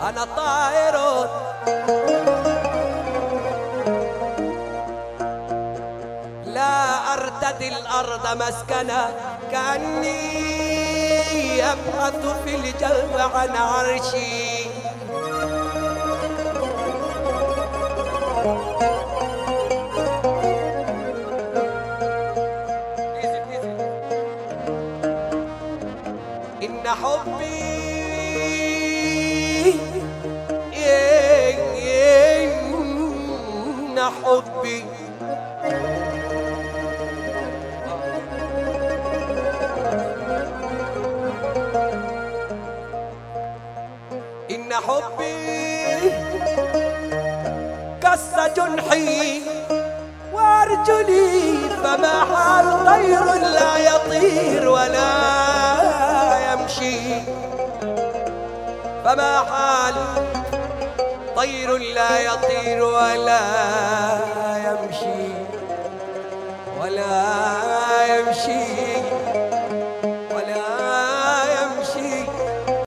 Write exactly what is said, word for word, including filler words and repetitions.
أنا طائر لا أرتدي الأرض مسكنا، كأني أبحث في الجو عن عرشي. إن حبي إن حبي إن حبي كس جنحي وأرجلي، فما حال طير لا يطير ولا يمشي، فما حال طير لا يطير ولا يمشي ولا يمشي.